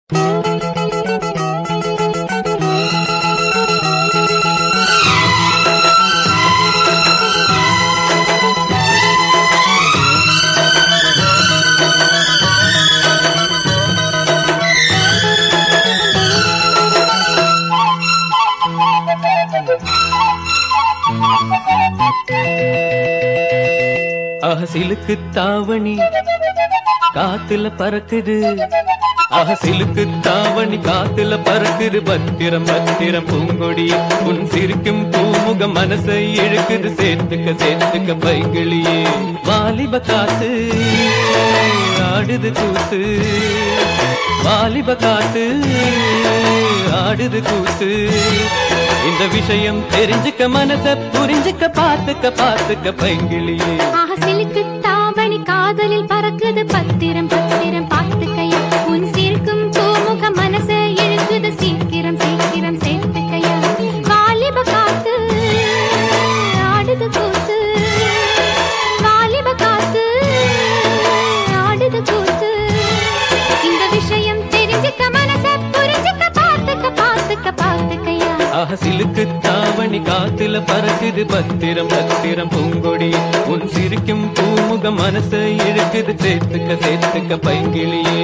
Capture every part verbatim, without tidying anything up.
அகசிலுக்கு தாவணி காத்துல பறக்குது, அகசிலுக்கு தாவணி காத்துல பறக்குது. பத்திரம் பத்திரம் பூங்கொடி உன் சிரிக்கும் பூமுகம் மனசை இழுக்குது. சேர்த்துக்க சேர்த்துக்க பைகிளியே வாலிப காத்து ஆடுது கூத்து, வாலிப காத்து ஆடுது கூத்து. இந்த விஷயம் தெரிஞ்சுக்க மனச புரிஞ்சுக்க பார்த்துக்க பார்த்துக்க பைங்கிளியே. அகசிலுக்கு தாவணி காதலில் பறக்குது. பத்திரம் பத்திரம் பார்த்துக்கையா உன் சிரிக்கும் பூமுக மனச இழுக்குது. சீக்கிரம் சீக்கிரம் சேர்த்துக்கையா வாலிப காத்து ஆடுது கூத்து, வாலிப காத்து ஆடுது கூத்து. இந்த விஷயம் தெரிஞ்சுக்க மனச புரிஞ்சுக்க பார்த்துக்க பார்த்துக்க பார்த்துக்கையா. அகசிலுக்கு தாவணி காத்துல பறக்குது. பத்திரம் பத்திரம் பூங்கொடி உன் சிரிக்கும் பூமுகம் மனசை இழுக்குது. சேர்த்துக்க சேர்த்துக்க பைங்கிளியே.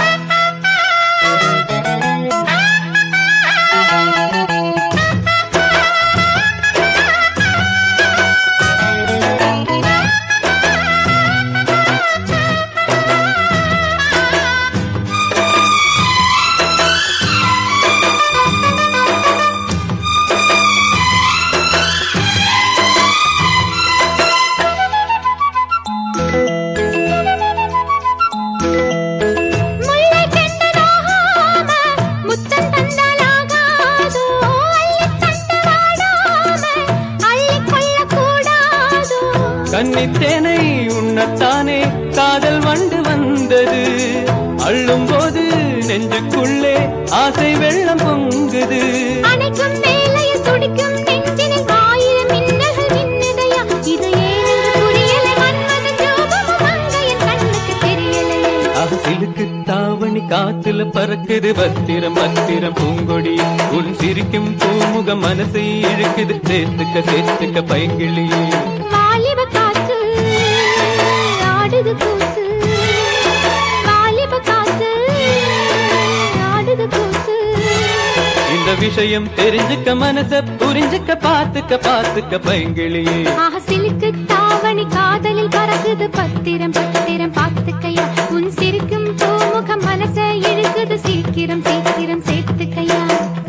கன்னித்தேனை உண்ணத்தானே காதல் வண்டு வந்தது. அள்ளும் போது நெஞ்சுக்குள்ளே ஆசை வெள்ளம் பொங்குது. அணைக்கும் வேளையில் துடிக்கும் நெஞ்சினில் ஆயிரம் மின்னல்கள் மின்னுதையா. இது ஏனென்று புரியலை, மன்மதன் ரூபமும் மங்கையன் கண்ணுக்கு தெரியலையே. அகசிலுக்கு தாவணி காத்துல பறக்குது. பத்திரம் பத்திரம் பூங்கொடி உன் சிரிக்கும் பூமுகம் மனசை இழுக்குது. சேர்த்துக்க சேர்த்துக்க பைங்கிளியே. வாலிப காத்து ஆடுது கூத்து, வாலிப காத்து ஆடுது கூத்து. இந்த விஷயம் தெரிஞ்சுக்க மனச புரிஞ்சுக்க பார்த்துக்க பார்த்துக்க பைங்கிளியே. அகசிலுக்கு தாவணி காதலில் பறக்குது. பத்திரம் பத்திரம் பார்த்துக்கையா உன் சிரிக்கும் பூமுகம் மனச இழுக்குது. சீக்கிரம் சீக்கிரம் சேர்த்துக்கையா.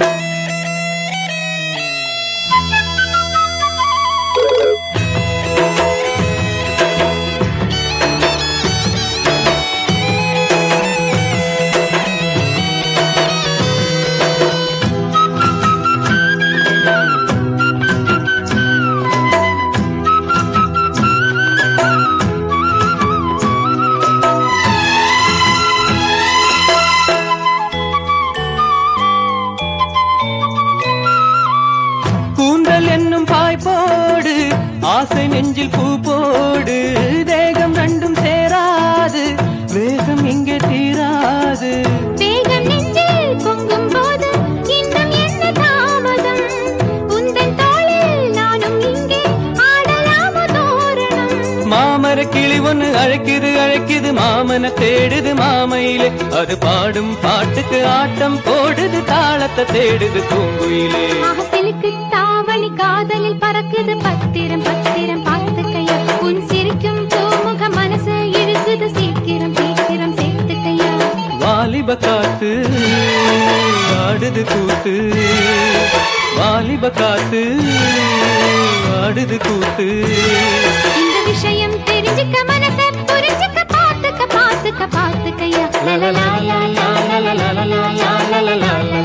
என்னும் பாய் போடு ஆசை நெஞ்சில் பூ போடு. தேகம் ரெண்டும் சேராது வேகம் இங்கே தீராது. வேகம் நெஞ்சில் பொங்கும் போது இன்னும் என்ன தாமதம். உந்தன் தோளில் நானும் இங்கே ஆடலாமோ தோரணம். மாமர கிளி ஒன்னு அழைக்குது அழைக்குது மாமன தேடுது மாமையிலே. அது பாடும் பாட்டுக்கு ஆட்டம் போடுது தாளத்தை தேடுது பூங்குயிலே. அகசிலுக்கு தாவணி காதலில் பறக்குது. பத்திரம் பத்திரம் பார்த்துக்கையா உன் சிரிக்கும் பூமுக மனச இழுக்குது. சீக்கிரம் சீக்கிரம் சேர்த்துக்கையா. வாலிப காத்து ஆடுது கூத்து, வாலிப காத்து ஆடுது கூத்து. இந்த விஷயம் தெரிஞ்சுக்க மனச புரிஞ்சுக்க பார்த்துக்க பார்த்துக்க பார்த்துக்கையா. லா லா லா லா லா லா லா லா லா லா லா லா.